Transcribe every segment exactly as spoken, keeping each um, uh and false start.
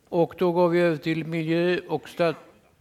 Och då går vi över till miljö och stat...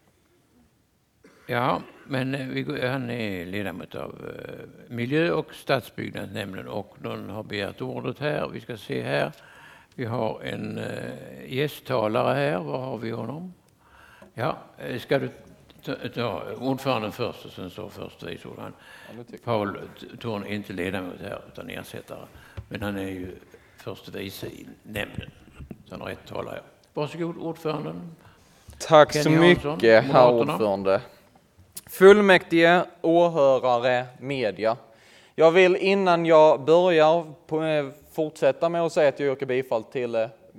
Ja, men vi, han är ledamot av uh, miljö- och stadsbyggnadsnämnden och någon har begärt ordet här. Vi ska se här. Vi har en uh, gästtalare här. Var har vi honom? Ja, ska du ta, ta ordföranden först och sen så först vice ordförande. Paul Thorn är inte ledamot här utan ersättare. Men han är ju förste vice i nämnden. Så han har rätt talare. Varsågod ordföranden. Tack så mycket, herr ordförande. Fullmäktige, åhörare, media. Jag vill innan jag börjar fortsätta med att säga att jag yrkar bifall till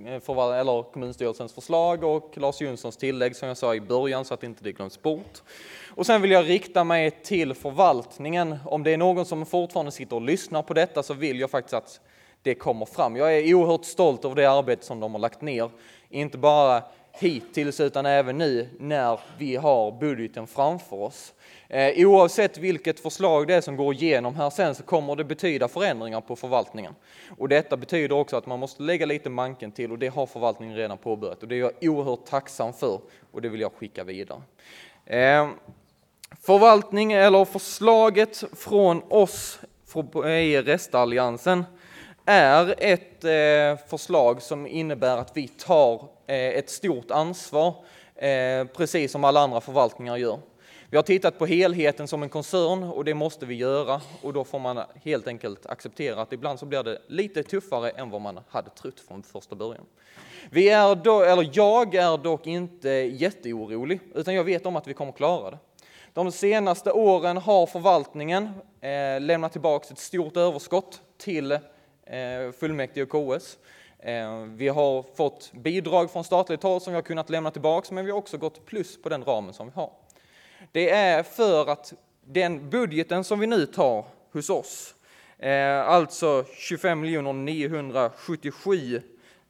eller kommunstyrelsens förslag och Lars Jonssons tillägg som jag sa i början så att inte det glöms bort. Och sen vill jag rikta mig till förvaltningen. Om det är någon som fortfarande sitter och lyssnar på detta så vill jag faktiskt att det kommer fram. Jag är oerhört stolt över det arbete som de har lagt ner. Inte bara hittills utan även nu när vi har budgeten framför oss. Eh, oavsett vilket förslag det är som går igenom här sen så kommer det betyda förändringar på förvaltningen. Och detta betyder också att man måste lägga lite manken till och det har förvaltningen redan påbörjat. Och det är jag oerhört tacksam för och det vill jag skicka vidare. Eh, förvaltning eller förslaget från oss i restalliansen är ett eh, förslag som innebär att vi tar eh, ett stort ansvar, eh, precis som alla andra förvaltningar gör. Vi har tittat på helheten som en koncern och det måste vi göra och då får man helt enkelt acceptera att ibland så blir det lite tuffare än vad man hade trott från första början. Vi är då, eller jag är dock inte jätteorolig utan jag vet om att vi kommer klara det. De senaste åren har förvaltningen eh, lämnat tillbaka ett stort överskott till fullmäktige och K S. Vi har fått bidrag från statligt håll som vi har kunnat lämna tillbaka men vi har också gått plus på den ramen som vi har. Det är för att den budgeten som vi nu tar hos oss, alltså tjugofem miljoner niohundrasjuttiosju,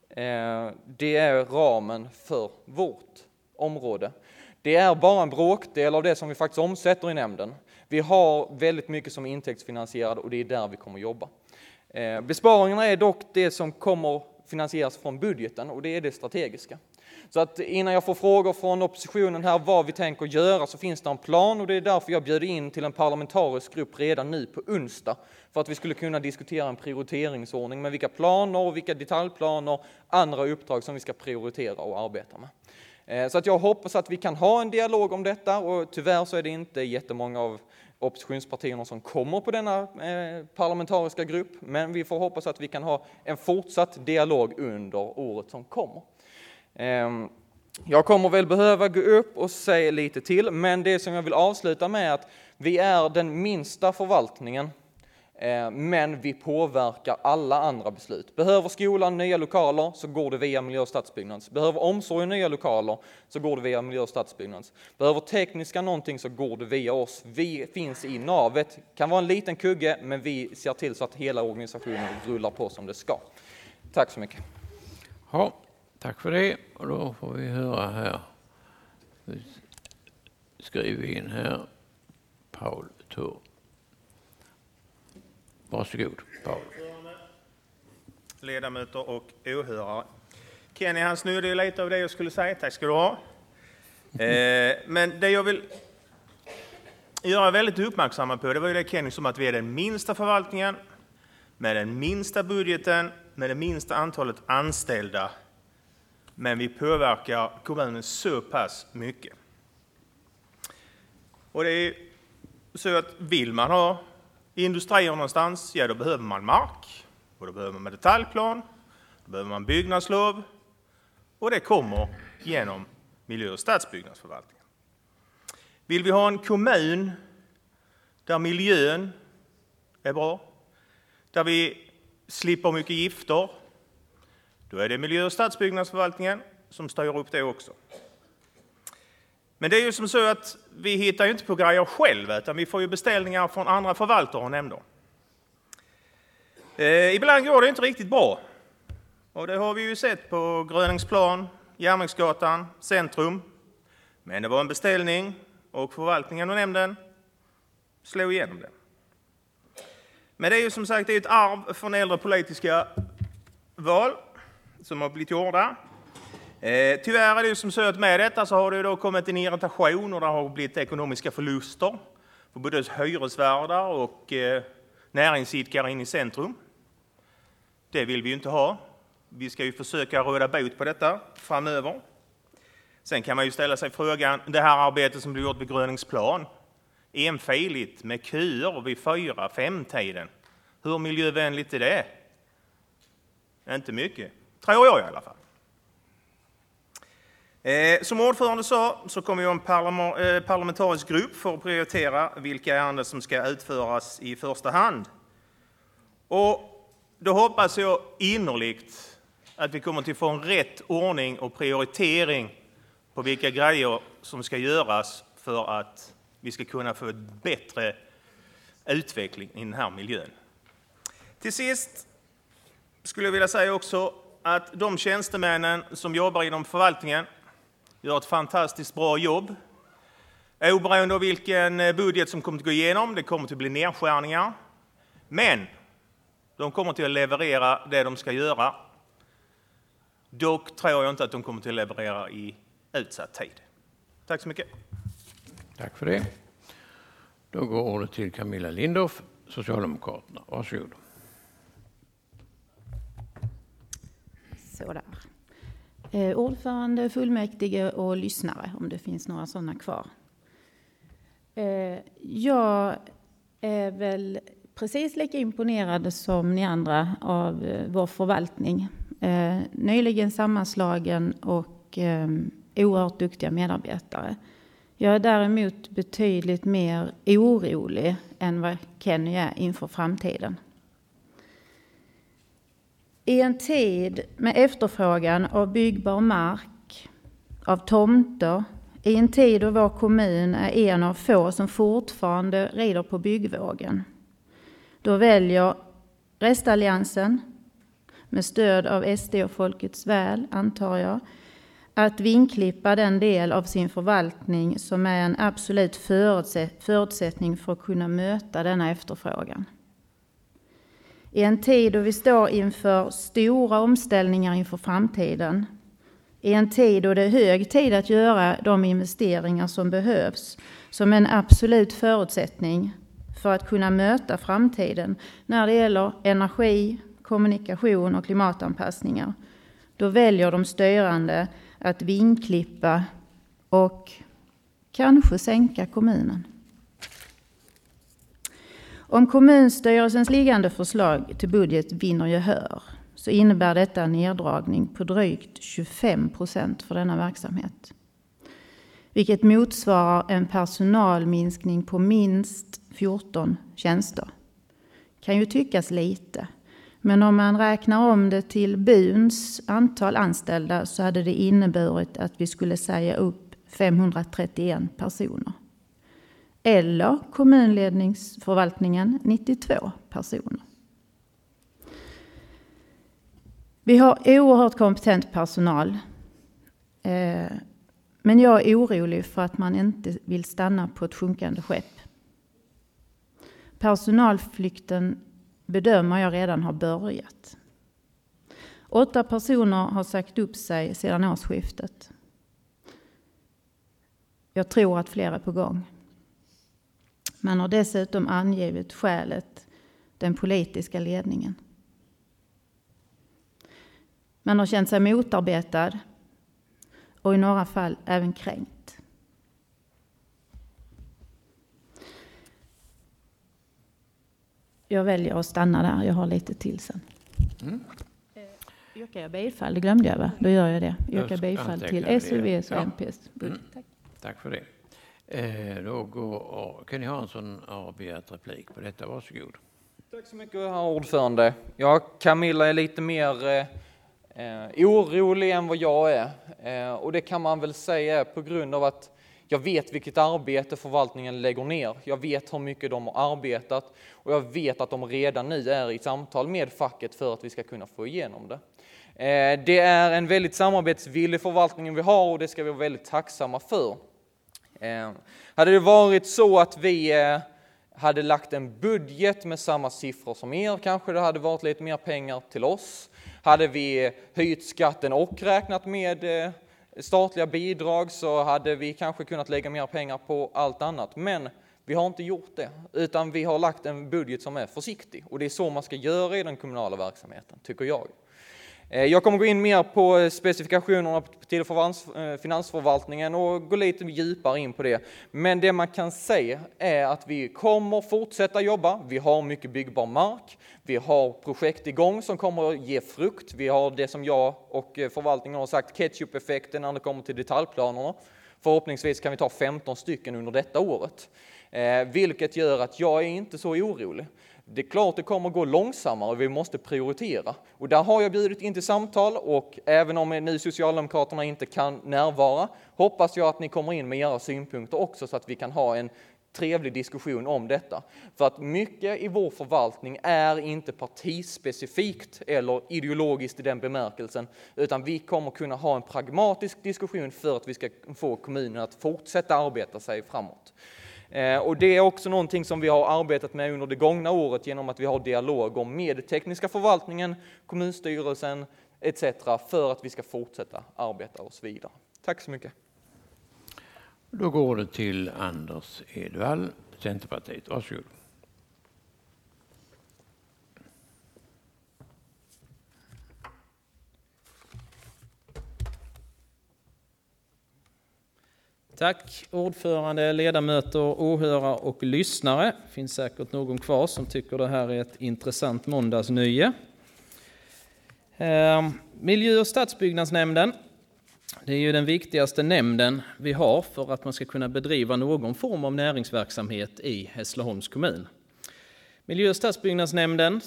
det är ramen för vårt område. Det är bara en bråkdel av det som vi faktiskt omsätter i nämnden. Vi har väldigt mycket som är intäktsfinansierade och det är där vi kommer jobba. Eh, besparingarna är dock det som kommer finansieras från budgeten och det är det strategiska. Så att innan jag får frågor från oppositionen här vad vi tänker göra så finns det en plan och det är därför jag bjöd in till en parlamentarisk grupp redan nu på onsdag för att vi skulle kunna diskutera en prioriteringsordning med vilka planer och vilka detaljplaner, andra uppdrag som vi ska prioritera och arbeta med. Eh, så att jag hoppas att vi kan ha en dialog om detta och tyvärr så är det inte jättemånga av oppositionspartierna som kommer på denna eh, parlamentariska grupp, men vi får hoppas att vi kan ha en fortsatt dialog under året som kommer. Eh, jag kommer väl behöva gå upp och säga lite till, men det som jag vill avsluta med är att vi är den minsta förvaltningen, eh, men vi påverkar alla andra beslut. Behöver skolan nya lokaler så går det via miljö- och stadsbyggnads. Behöver omsorg nya lokaler så går det via miljö- och stadsbyggnads. Behöver tekniska någonting så går det via oss. Vi finns i navet. Kan vara en liten kugge men vi ser till så att hela organisationen rullar på som det ska. Tack så mycket. Ja, tack för det. Och då får vi höra här. Vi skriver in här. Paul Thorn. Varsågod, Paul. Ledamöter och åhörare. Kenny, han snurrade ju lite av det jag skulle säga. Tack ska du ha. Eh, men det jag vill göra väldigt uppmärksamma på, det var ju det Kenny som att vi är den minsta förvaltningen, med den minsta budgeten, med det minsta antalet anställda. Men vi påverkar kommunen så pass mycket. Och det är så att vill man ha industrier någonstans, ja då behöver man mark och då behöver man detaljplan, då behöver man byggnadslov och det kommer genom miljö- och stadsbyggnadsförvaltningen. Vill vi ha en kommun där miljön är bra, där vi slipper mycket gifter, då är det miljö- och stadsbyggnadsförvaltningen som styr upp det också. Men det är ju som så att vi hittar ju inte på grejer själva utan vi får ju beställningar från andra förvaltare och nämnder. Eh, ibland går det inte riktigt bra. Och det har vi ju sett på Gröningsplan, Järnvägsgatan, Centrum. Men det var en beställning och förvaltningen och nämnden slog igenom det. Men det är ju som sagt det är ett arv från äldre politiska val som har blivit gjorda. Eh, tyvärr är det ju som så att med detta så har det då kommit en irritation och det har blivit ekonomiska förluster för både hyresvärdar och eh, näringsidkare in i centrum. Det vill vi ju inte ha. Vi ska ju försöka råda bot på detta framöver. Sen kan man ju ställa sig frågan, det här arbetet som du gjort vid Gröningsplan, enfiligt med köer vid fyra, fem-tiden. Hur miljövänligt är det? Inte mycket, tror jag i alla fall. Eh, som ordförande sa så kommer jag en parlam- eh, parlamentarisk grupp för att prioritera vilka ärenden som ska utföras i första hand. Och då hoppas jag innerligt att vi kommer till få en rätt ordning och prioritering på vilka grejer som ska göras för att vi ska kunna få ett bättre utveckling i den här miljön. Till sist skulle jag vilja säga också att de tjänstemännen som jobbar inom förvaltningen gör ett fantastiskt bra jobb. Oberoende av vilken budget som kommer att gå igenom, det kommer att bli nedskärningar. Men de kommer till att leverera det de ska göra. Dock tror jag inte att de kommer till att leverera i utsatt tid. Tack så mycket. Tack för det. Då går ordet till Camilla Lindorff, Socialdemokraterna. Varsågod. Sådär. Eh, ordförande, fullmäktige och lyssnare, om det finns några sådana kvar. Eh, jag är väl precis lika imponerad som ni andra av eh, vår förvaltning. Eh, nyligen sammanslagen och eh, oerhört duktiga medarbetare. Jag är däremot betydligt mer orolig än vad Kenny är inför framtiden. I en tid med efterfrågan av byggbar mark, av tomter, i en tid då vår kommun är en av få som fortfarande rider på byggvågen, då väljer restalliansen, med stöd av S D och Folkets väl, antar jag, att vinklippa den del av sin förvaltning som är en absolut förutsättning för att kunna möta denna efterfrågan. I en tid då vi står inför stora omställningar inför framtiden, i en tid då det är hög tid att göra de investeringar som behövs som en absolut förutsättning för att kunna möta framtiden när det gäller energi, kommunikation och klimatanpassningar, då väljer de styrande att vinklippa och kanske sänka kommunen. Om kommunstyrelsens liggande förslag till budget vinner gehör så innebär detta en neddragning på drygt tjugofem procent för denna verksamhet. Vilket motsvarar en personalminskning på minst fjorton tjänster. Kan ju tyckas lite, men om man räknar om det till B U N:s antal anställda så hade det inneburit att vi skulle säga upp femhundratrettioen personer. Eller kommunledningsförvaltningen nittiotvå personer. Vi har oerhört kompetent personal. Eh, men jag är orolig för att man inte vill stanna på ett sjunkande skepp. Personalflykten bedömer jag redan har börjat. Åtta personer har sagt upp sig sedan årsskiftet. Jag tror att fler är på gång. Man har dessutom angivit skälet, den politiska ledningen. Man har känt sig motarbetad och i några fall även kränkt. Jag väljer att stanna där, jag har lite till sen. Mm. Yrkar jag bifall, det glömde jag va? Då gör jag det. Yrkar bifall till S U V:s och M P:s budget. Mm. Tack för det. Eh, då går Kenny Hansson har begärt replik på detta. Varsågod. Tack så mycket, herr ordförande. Ja, Camilla är lite mer eh, orolig än vad jag är. Eh, och det kan man väl säga på grund av att jag vet vilket arbete förvaltningen lägger ner. Jag vet hur mycket de har arbetat och jag vet att de redan nu är i samtal med facket för att vi ska kunna få igenom det. Eh, det är en väldigt samarbetsvillig förvaltning vi har och det ska vi vara väldigt tacksamma för. Eh, hade det varit så att vi eh, hade lagt en budget med samma siffror som er, kanske det hade varit lite mer pengar till oss. Hade vi höjt skatten och räknat med statliga bidrag så hade vi kanske kunnat lägga mer pengar på allt annat. Men vi har inte gjort det, utan vi har lagt en budget som är försiktig. Och det är så man ska göra i den kommunala verksamheten, tycker jag. Jag kommer gå in mer på specifikationerna till finansförvaltningen och gå lite djupare in på det. Men det man kan säga är att vi kommer fortsätta jobba. Vi har mycket byggbar mark. Vi har projekt igång som kommer att ge frukt. Vi har det som jag och förvaltningen har sagt, ketchup-effekten när det kommer till detaljplanerna. Förhoppningsvis kan vi ta femton stycken under detta året. Eh, vilket gör att jag är inte så orolig. Det är klart det kommer gå långsammare och vi måste prioritera. Och där har jag bjudit in till samtal och även om nu Socialdemokraterna inte kan närvara hoppas jag att ni kommer in med era synpunkter också så att vi kan ha en trevlig diskussion om detta. För att mycket i vår förvaltning är inte partispecifikt eller ideologiskt i den bemärkelsen utan vi kommer kunna ha en pragmatisk diskussion för att vi ska få kommunen att fortsätta arbeta sig framåt. Och det är också någonting som vi har arbetat med under det gångna året genom att vi har dialoger med tekniska förvaltningen, kommunstyrelsen et cetera för att vi ska fortsätta arbeta oss vidare. Tack så mycket. Då går det till Anders Edvall, Centerpartiet. Varsågod. Tack ordförande, ledamöter, åhörare och lyssnare. Det finns säkert någon kvar som tycker det här är ett intressant måndagsnöje. Eh, Miljö- och stadsbyggnadsnämnden. Det är ju den viktigaste nämnden vi har för att man ska kunna bedriva någon form av näringsverksamhet i Hässleholms kommun. Miljö- och stadsbyggnadsnämnden,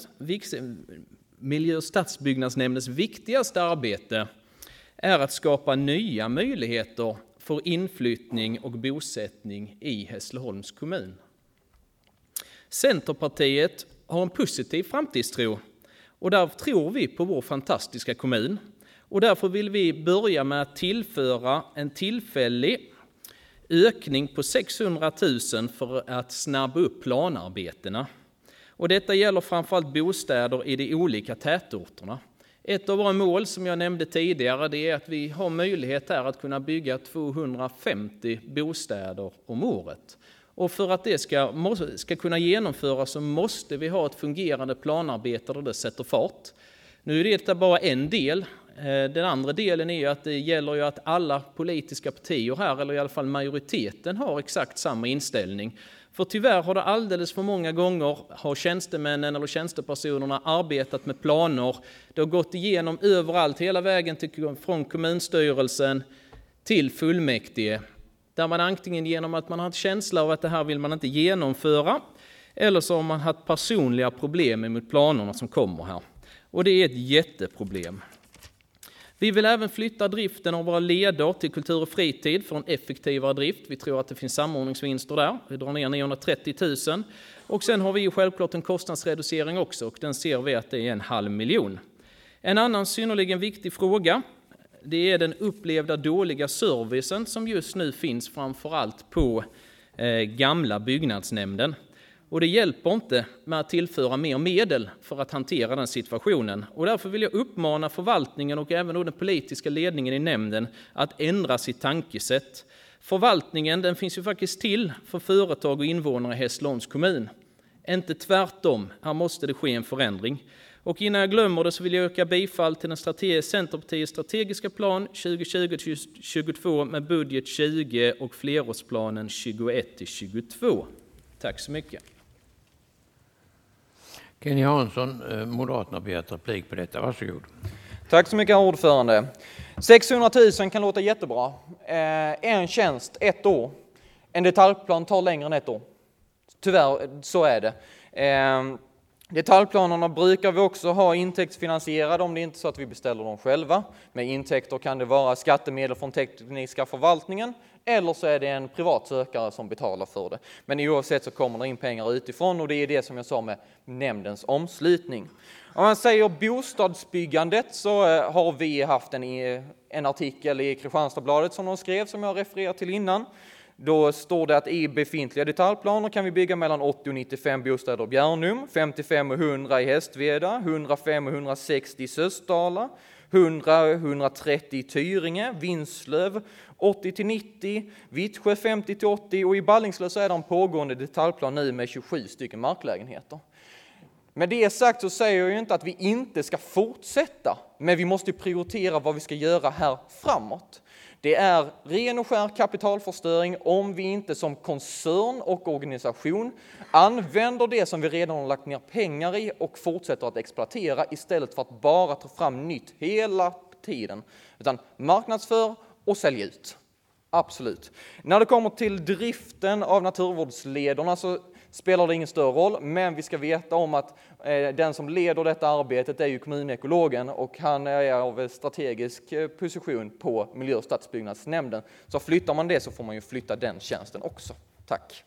Miljö- och stadsbyggnadsnämndens viktigaste arbete är att skapa nya möjligheter för inflyttning och bosättning i Hässleholms kommun. Centerpartiet har en positiv framtidstro och därför tror vi på vår fantastiska kommun. Och därför vill vi börja med att tillföra en tillfällig ökning på sexhundratusen för att snabba upp planarbetena. Och detta gäller framförallt bostäder i de olika tätorterna. Ett av våra mål som jag nämnde tidigare det är att vi har möjlighet här att kunna bygga tvåhundrafemtio bostäder om året. Och för att det ska, ska kunna genomföras så måste vi ha ett fungerande planarbete där det sätter fart. Nu är det bara en del. Den andra delen är ju att det gäller ju att alla politiska partier här, eller i alla fall majoriteten, har exakt samma inställning. För tyvärr har det alldeles för många gånger har tjänstemännen eller tjänstepersonerna arbetat med planer. Det har gått igenom överallt, hela vägen till, från kommunstyrelsen till fullmäktige. Där man antingen genom att man har en känsla av att det här vill man inte genomföra. Eller så har man haft personliga problem med planerna som kommer här. Och det är ett jätteproblem. Vi vill även flytta driften av våra leder till kultur och fritid för en effektivare drift. Vi tror att det finns samordningsvinster där. Vi drar ner niohundratrettio tusen. Och sen har vi ju självklart en kostnadsreducering också och den ser vi att det är en halv miljon. En annan synnerligen viktig fråga det är den upplevda dåliga servicen som just nu finns framförallt på eh, gamla byggnadsnämnden. Och det hjälper inte med att tillföra mer medel för att hantera den situationen. Och därför vill jag uppmana förvaltningen och även den politiska ledningen i nämnden att ändra sitt tankesätt. Förvaltningen den finns ju faktiskt till för företag och invånare i Hässleholms kommun. Inte tvärtom, här måste det ske en förändring. Och innan jag glömmer det så vill jag yrka bifall till den strategiska, Centerpartiets strategiska plan tjugo tjugo till tjugotvå med budget tjugo och flerårsplanen tjugoett till tjugotvå. Tack så mycket. Kenny Hansson, Moderaterna, begärt replik på detta. Varsågod. Tack så mycket, ordförande. sexhundratusen kan låta jättebra. En tjänst, ett år. En detaljplan tar längre än ett år. Tyvärr, så är det. Detaljplanerna brukar vi också ha intäktsfinansierade om det inte är så att vi beställer dem själva. Med intäkter kan det vara skattemedel från tekniska förvaltningen eller så är det en privat sökare som betalar för det. Men oavsett så kommer det in pengar utifrån och det är det som jag sa med nämndens omslutning. Om man säger bostadsbyggandet så har vi haft en, en artikel i Kristianstadsbladet som de skrev som jag refererar till innan. Då står det att i befintliga detaljplaner kan vi bygga mellan åttio och nittiofem bostäder i Bjärnum, femtiofem och hundra i Hästveda, hundrafem och hundrasextio i Sösdala, hundra och hundratrettio i Tyringe, Vinslöv, åttio till nittio, Vittsjö femtio till åttio och i Ballingslöv så är det en pågående detaljplan nu med tjugosju stycken marklägenheter. Med det sagt så säger jag ju inte att vi inte ska fortsätta, men vi måste prioritera vad vi ska göra här framåt. Det är ren och skär kapitalförstöring om vi inte som koncern och organisation använder det som vi redan har lagt ner pengar i och fortsätter att exploatera istället för att bara ta fram nytt hela tiden. Utan marknadsför och sälj ut. Absolut. När det kommer till driften av naturvårdslederna så spelar det ingen större roll, men vi ska veta om att eh, den som leder detta arbetet är ju kommunekologen och han är av strategisk position på miljö- och stadsbyggnadsnämnden. Så flyttar man det så får man ju flytta den tjänsten också. Tack.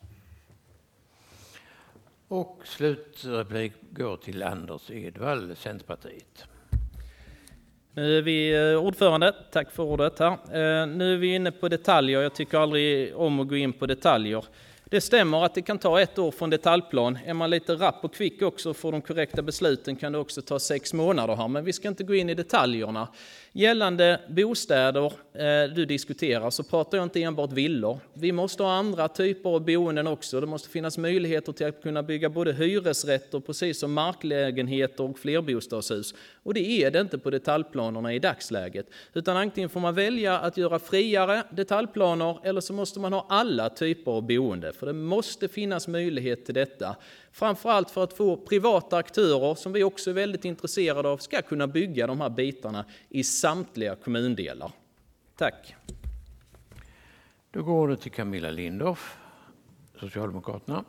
Och slutreplik går till Anders Edvall, Centerpartiet. Nu är vi ordförande, tack för ordet här. Nu är vi inne på detaljer, jag tycker aldrig om att gå in på detaljer. Det stämmer att det kan ta ett år från detaljplan. Är man lite rapp och kvick också för de korrekta besluten kan det också ta sex månader här. Men vi ska inte gå in i detaljerna. Gällande bostäder eh, du diskuterar så pratar jag inte enbart villor. Vi måste ha andra typer av boenden också. Det måste finnas möjligheter till att kunna bygga både hyresrätter precis som marklägenheter och flerbostadshus. Och det är det inte på detaljplanerna i dagsläget. Utan antingen får man välja att göra friare detaljplaner eller så måste man ha alla typer av boende. För det måste finnas möjlighet till detta. Framförallt för att få privata aktörer som vi också är väldigt intresserade av ska kunna bygga de här bitarna i samtliga kommundelar. Tack. Då går det till Camilla Lindorff, Socialdemokraterna.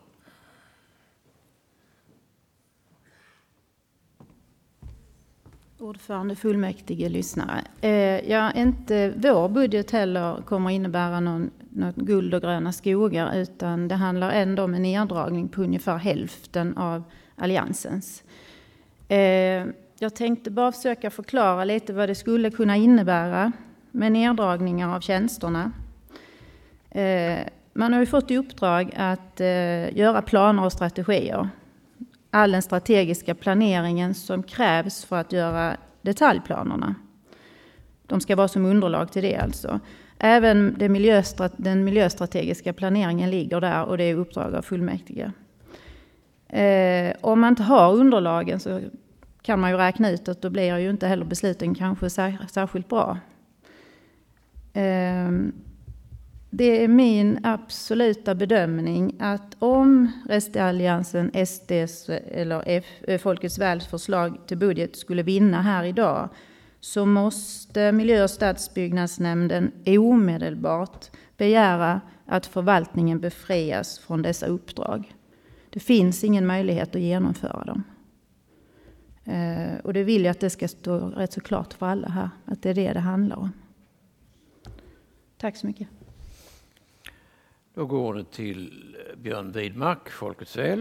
Ordförande, fullmäktige, lyssnare. Eh, ja, inte vår budget heller kommer innebära någon, något guld och gröna skogar utan det handlar ändå om en neddragning på ungefär hälften av alliansens. Eh, jag tänkte bara försöka förklara lite vad det skulle kunna innebära med neddragningar av tjänsterna. Eh, man har ju fått i uppdrag att eh, göra planer och strategier. All den strategiska planeringen som krävs för att göra detaljplanerna. De ska vara som underlag till det alltså. Även det miljöstrat- den miljöstrategiska planeringen ligger där och det är uppdrag av fullmäktige. Eh, om man inte har underlagen så kan man ju räkna ut att då blir ju inte heller besluten kanske sär- särskilt bra. Eh, Det är min absoluta bedömning att om restalliansen, S D:s eller F, Folkets väls förslag till budget skulle vinna här idag så måste miljö- och stadsbyggnadsnämnden omedelbart begära att förvaltningen befrias från dessa uppdrag. Det finns ingen möjlighet att genomföra dem. Och det vill jag att det ska stå rätt så klart för alla här, att det är det det handlar om. Tack så mycket. Då går det till Björn Widmark, Folkets väl.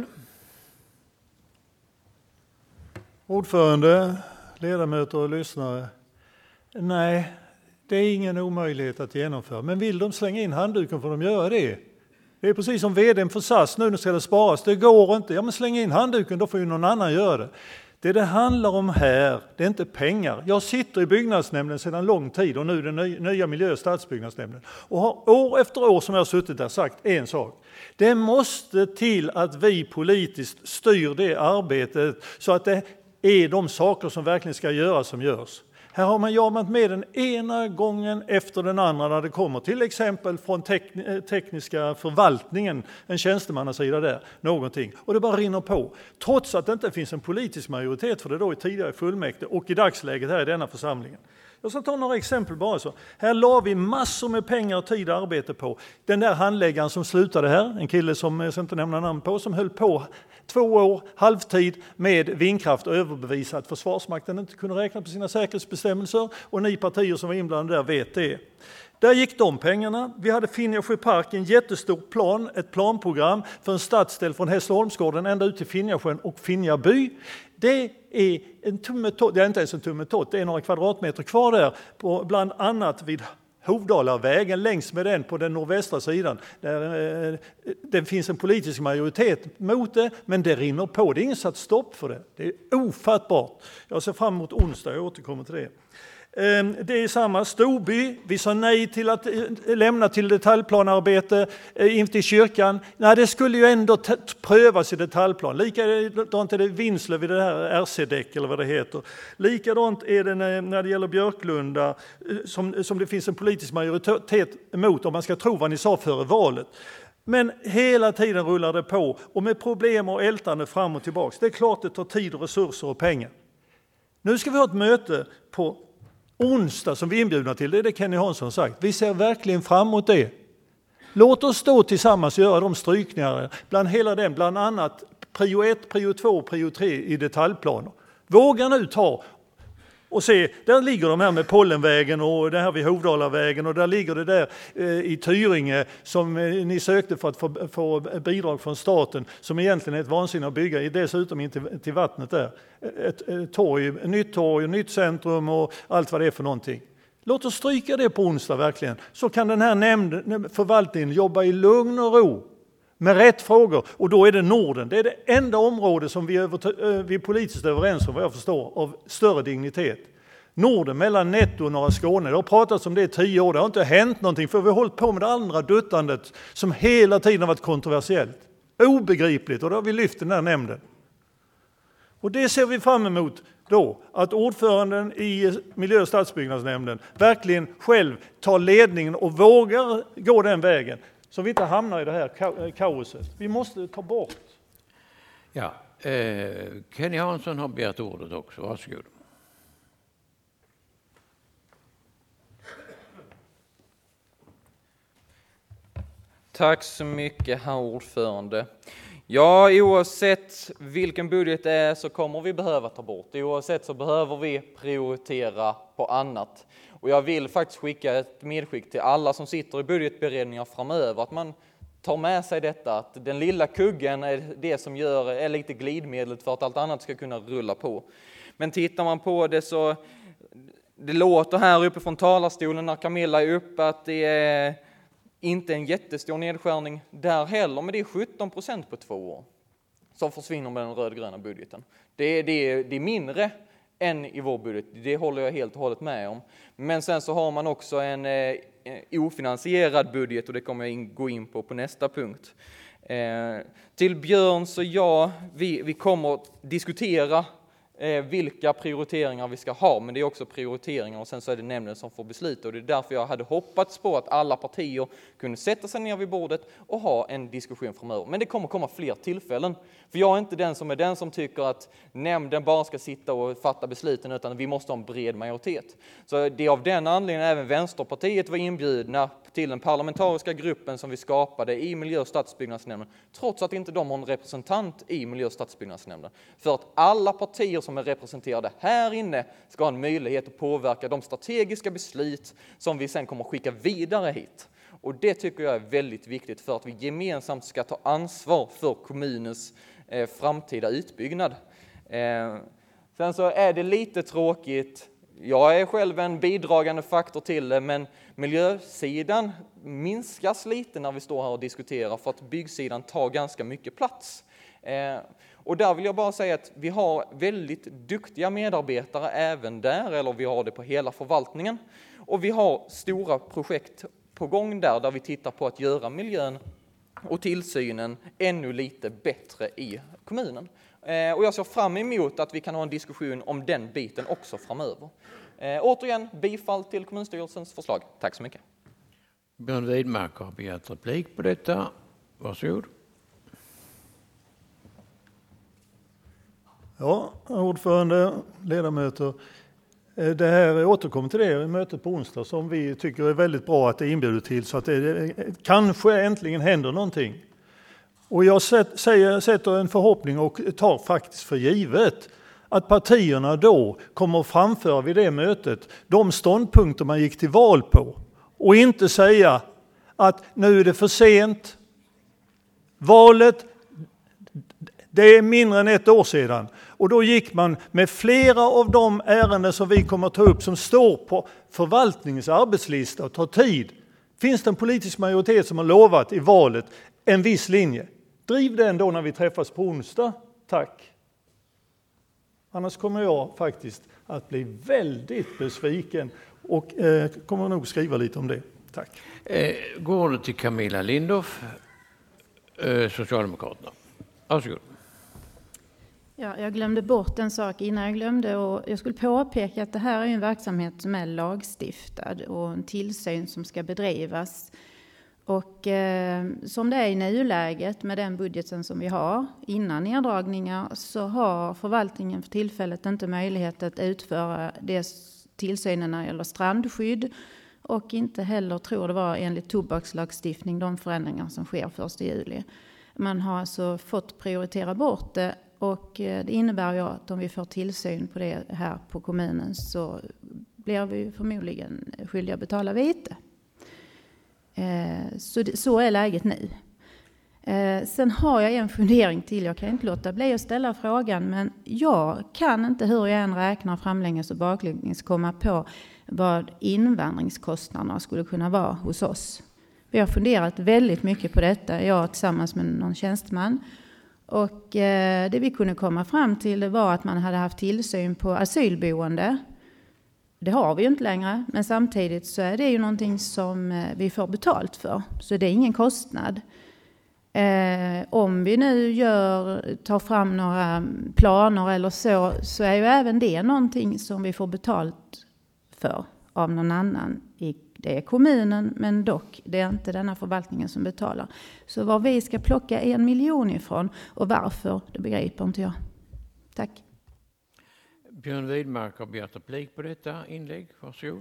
Ordförande, ledamöter och lyssnare. Nej, det är ingen omöjlighet att genomföra. Men vill de slänga in handduken får de göra det. Det är precis som vdn för S A S, nu ska det sparas. Det går inte. Ja, men släng in handduken, då får ju någon annan göra det. Det det handlar om här, det är inte pengar. Jag sitter i byggnadsnämnden sedan lång tid och nu den nya miljö- och stadsbyggnadsnämnden. Och har år efter år som jag har suttit där sagt en sak. Det måste till att vi politiskt styr det arbetet så att det är de saker som verkligen ska göras som görs. Här har man jobbat med den ena gången efter den andra när det kommer till exempel från tek- tekniska förvaltningen, en tjänstemannasida där, någonting. Och det bara rinner på. Trots att det inte finns en politisk majoritet för det då i tidigare fullmäktige och i dagsläget här i denna församlingen. Jag ska ta några exempel bara så. Här la vi massor med pengar och tid och arbete på. Den där handläggaren som slutade här, en kille som jag ska inte nämna namn på, som höll på två år, halvtid med vindkraft och överbevisat att Försvarsmakten inte kunde räkna på sina säkerhetsbestämmelser och ni partier som var inblandade där vet det. Där gick de pengarna. Vi hade Finjasjö park, en jättestor plan, ett planprogram för en stadsdel från Hässleholmsgården ända ut till Finjasjön och Finjaby. Det är en tummetott, det är inte ens en tummetott, det är några kvadratmeter kvar där, på, bland annat vid Hovdalavägen längs med den på den nordvästra sidan. Där, eh, det finns en politisk majoritet mot det, men det rinner på. Det är inget satt stopp för det. Det är ofattbart. Jag ser fram emot onsdag, jag återkommer till det. Det är samma Storby. Vi sa nej till att lämna till detaljplanarbete in till kyrkan. Nej, det skulle ju ändå t- prövas i detaljplan. Likadant är det Vinslöv i det här R C-däck eller vad det heter. Likadant är det när det gäller Björklunda som, som det finns en politisk majoritet emot om man ska tro vad ni sa före valet. Men hela tiden rullar det på och med problem och ältande fram och tillbaka. Det är klart det tar tid och resurser och pengar. Nu ska vi ha ett möte på onsdag som vi är inbjudna till, det är det Kenny Hansson sagt. Vi ser verkligen fram emot det. Låt oss stå tillsammans och göra de strykningar bland hela den, bland annat prio ett, prio två, prio tre i detaljplaner. Våga nu ta och se, där ligger de här med Pollenvägen och det här vid Hovdalavägen och där ligger det där eh, i Tyringe som eh, ni sökte för att få, få bidrag från staten som egentligen är ett vansinne att bygga, dessutom inte till, till vattnet där. Ett, ett torg, ett nytt torg, ett nytt centrum och allt vad det är för någonting. Låt oss stryka det på onsdag verkligen. Så kan den här nämnden, förvaltningen jobba i lugn och ro med rätt frågor. Och då är det Norden. Det är det enda område som vi, över, vi är politiskt överens om, vad jag förstår, av större dignitet. Norden mellan Netto och norra Skåne. Det har pratats om det i tio år. Det har inte hänt någonting för vi har hållit på med det andra duttandet som hela tiden har varit kontroversiellt. Obegripligt och då har vi lyft den här nämnden. Och det ser vi fram emot då, att ordföranden i miljö- och stadsbyggnadsnämnden verkligen själv tar ledningen och vågar gå den vägen. Så vi inte hamnar i det här kaoset. Vi måste ta bort. Ja, eh, Kenny Hansson har begärt ordet också. Varsågod. Tack så mycket, herr ordförande. Ja, oavsett vilken budget det är så kommer vi behöva ta bort. Oavsett så behöver vi prioritera på annat. Och jag vill faktiskt skicka ett medskick till alla som sitter i budgetberedningar framöver. Att man tar med sig detta. Att den lilla kuggen är det som gör, är lite glidmedlet för att allt annat ska kunna rulla på. Men tittar man på det så... Det låter här uppe från talarstolen när Camilla är uppe att det är... Inte en jättestor nedskärning där heller, men det är sjutton procent på två år som försvinner med den rödgröna budgeten. Det är, det, är, det är mindre än i vår budget, det håller jag helt och hållet med om. Men sen så har man också en eh, ofinansierad budget och det kommer jag in, gå in på på nästa punkt. Eh, till Björn så ja, vi, vi kommer att diskutera Eh, vilka prioriteringar vi ska ha, men det är också prioriteringar och sen så är det nämnden som får besluta och det är därför jag hade hoppats på att alla partier kunde sätta sig ner vid bordet och ha en diskussion framöver. Men det kommer komma fler tillfällen, för jag är inte den som är den som tycker att nämnden bara ska sitta och fatta besluten utan vi måste ha en bred majoritet. Så det är av den anledningen även Vänsterpartiet var inbjudna till den parlamentariska gruppen som vi skapade i miljö- och stadsbyggnadsnämnden, trots att inte de har en representant i miljö- och stadsbyggnadsnämnden. För att alla partier som är representerade här inne ska ha en möjlighet att påverka de strategiska beslut som vi sen kommer att skicka vidare hit. Och det tycker jag är väldigt viktigt för att vi gemensamt ska ta ansvar för kommunens eh, framtida utbyggnad. Eh, sen så är det lite tråkigt. Jag är själv en bidragande faktor till det, men miljösidan minskas lite när vi står här och diskuterar för att byggsidan tar ganska mycket plats. Eh, och där vill jag bara säga att vi har väldigt duktiga medarbetare även där, eller vi har det på hela förvaltningen. Och vi har stora projekt på gång där, där vi tittar på att göra miljön och tillsynen ännu lite bättre i kommunen. Eh, och jag ser fram emot att vi kan ha en diskussion om den biten också framöver. Eh, återigen, bifall till kommunstyrelsens förslag. Tack så mycket. Björn Widmark har begärt replik på detta. Varsågod. Ja, ordförande, ledamöter. Det här återkommer till det i mötet på onsdag som vi tycker är väldigt bra att det är inbjudet till så att det kanske äntligen händer någonting. Och jag säger, sätter en förhoppning och tar faktiskt för givet att partierna då kommer att framföra vid det mötet de ståndpunkter man gick till val på och inte säga att nu är det för sent. Valet, det är mindre än ett år sedan och då gick man med flera av de ärenden som vi kommer att ta upp som står på förvaltningens arbetslista och tar tid. Finns det en politisk majoritet som har lovat i valet en viss linje? Driv den då när vi träffas på onsdag. Tack. Annars kommer jag faktiskt att bli väldigt besviken och eh, kommer nog skriva lite om det. Tack. Eh, går det till Camilla Lindorff, eh, Socialdemokraterna. Varsågod. Ja, jag glömde bort en sak innan jag glömde, och jag skulle påpeka att det här är en verksamhet som är lagstiftad och en tillsyn som ska bedrivas. Och eh, som det är i nuläget med den budgeten som vi har innan neddragningar, så har förvaltningen för tillfället inte möjlighet att utföra det tillsynen när det gäller strandskydd, och inte heller, tror det var enligt tobakslagstiftning, de förändringar som sker första juli. Man har alltså fått prioritera bort det, och det innebär ju att om vi får tillsyn på det här på kommunen så blir vi förmodligen skyldiga att betala vite. Så, så är läget nu. Sen har jag en fundering till. Jag kan inte låta bli att ställa frågan, men jag kan inte, hur jag än räknar framlänges och baklänges, komma på vad invandringskostnaderna skulle kunna vara hos oss. Vi har funderat väldigt mycket på detta, jag tillsammans med någon tjänsteman. Och det vi kunde komma fram till var att man hade haft tillsyn på asylboende. Det har vi ju inte längre, men samtidigt så är det ju någonting som vi får betalt för. Så det är ingen kostnad. Eh, om vi nu gör, tar fram några planer eller så, så är ju även det någonting som vi får betalt för av någon annan. Det är kommunen, men dock, det är inte denna förvaltningen som betalar. Så var vi ska plocka en miljon ifrån och varför, det begriper inte jag. Tack. Björn Widmark har begärt replik på detta inlägg. Varsågod.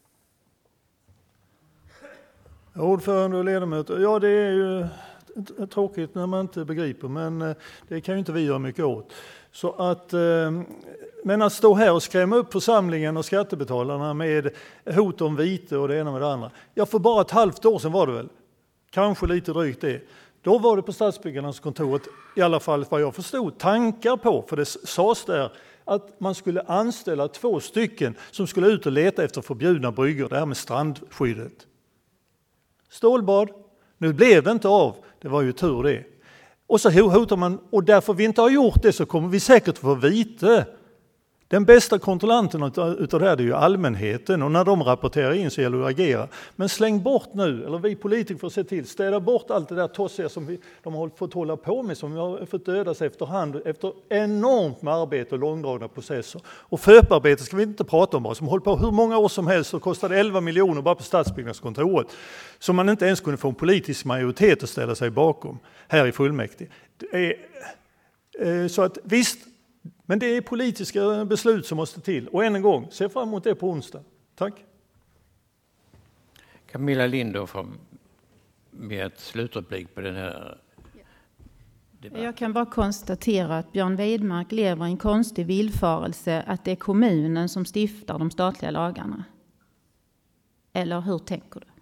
Ordförande och ledamöter, ja det är ju tråkigt när man inte begriper, men det kan ju inte vi göra mycket åt. Så att, men att stå här och skrämma upp församlingen och skattebetalarna med hot om vite och det ena med det andra. Ja, för bara ett halvt år sedan var det väl, kanske lite drygt det. Då var det på Stadsbyggarnas kontoret, i alla fall vad jag förstod, tankar på, för det sades där, att man skulle anställa två stycken som skulle ut och leta efter förbjudna bryggor, det här med strandskyddet. Stålbad, nu blev det inte av, det var ju tur det. Och så hotar man, och därför vi inte har gjort det så kommer vi säkert få vite. Den bästa kontrollanten utav det här är ju allmänheten, och när de rapporterar in så gäller det att agera. Men släng bort nu, eller vi politiker får se till, städa bort allt det där tossiga som vi, de har fått hålla på med, som vi har fått dödas efterhand efter enormt med arbete och långdragna processer. Och förarbete ska vi inte prata om bara, som håller på hur många år som helst och kostade elva miljoner bara på Stadsbyggnadskontoret, som man inte ens kunde få en politisk majoritet att ställa sig bakom här i fullmäktige. Det är, så att visst, men det är politiska beslut som måste till. Och än en gång, se fram emot det på onsdag. Tack. Camilla Lindorff har med ett slutreplik på den här debatten. Jag kan bara konstatera att Björn Widmark lever i en konstig villfarelse att det är kommunen som stiftar de statliga lagarna. Eller hur tänker du?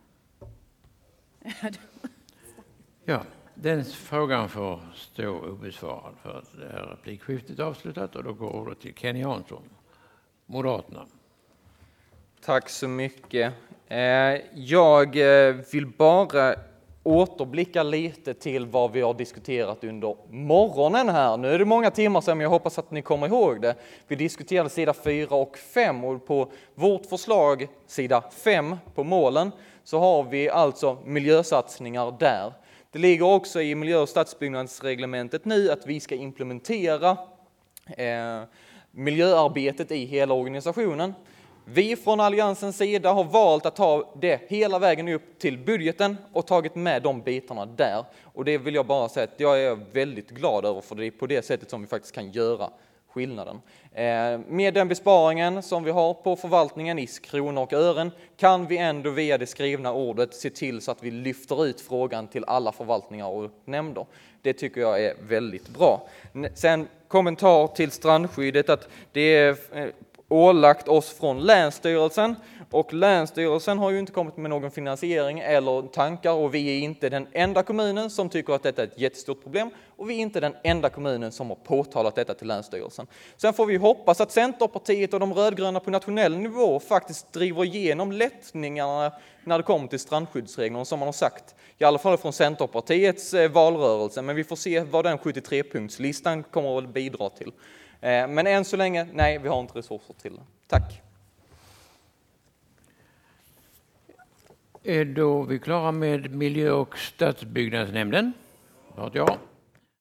Ja. Den frågan får stå obesvarad för att det här replikskiftet är avslutat, och då går ordet till Kenny Hansson, Moderaterna. Tack så mycket. Jag vill bara återblicka lite till vad vi har diskuterat under morgonen här. Nu är det många timmar sedan, men jag hoppas att ni kommer ihåg det. Vi diskuterade sida fyra och fem, och på vårt förslag, sida fem på målen, så har vi alltså miljösatsningar där. Det ligger också i miljö- och stadsbyggnadsreglementet nu att vi ska implementera eh, miljöarbetet i hela organisationen. Vi från Alliansens sida har valt att ta det hela vägen upp till budgeten och tagit med de bitarna där. Och det vill jag bara säga att jag är väldigt glad över, för det är på det sättet som vi faktiskt kan göra skillnaden. Eh, med den besparingen som vi har på förvaltningen i kronor och ören kan vi ändå via det skrivna ordet se till så att vi lyfter ut frågan till alla förvaltningar och nämnder. Det tycker jag är väldigt bra. Sen kommentar till strandskyddet, att det är ålagt oss från Länsstyrelsen, och Länsstyrelsen har ju inte kommit med någon finansiering eller tankar, och vi är inte den enda kommunen som tycker att detta är ett jättestort problem, och vi är inte den enda kommunen som har påtalat detta till Länsstyrelsen. Sen får vi hoppas att Centerpartiet och de rödgröna på nationell nivå faktiskt driver igenom lättningarna när det kommer till strandskyddsreglerna, som man har sagt, i alla fall från Centerpartiets valrörelse, men vi får se vad den sjuttiotre-punktslistan kommer att bidra till. Men än så länge, nej, vi har inte resurser till det. Tack. Är då vi klara med miljö- och stadsbyggnadsnämnden? Ja.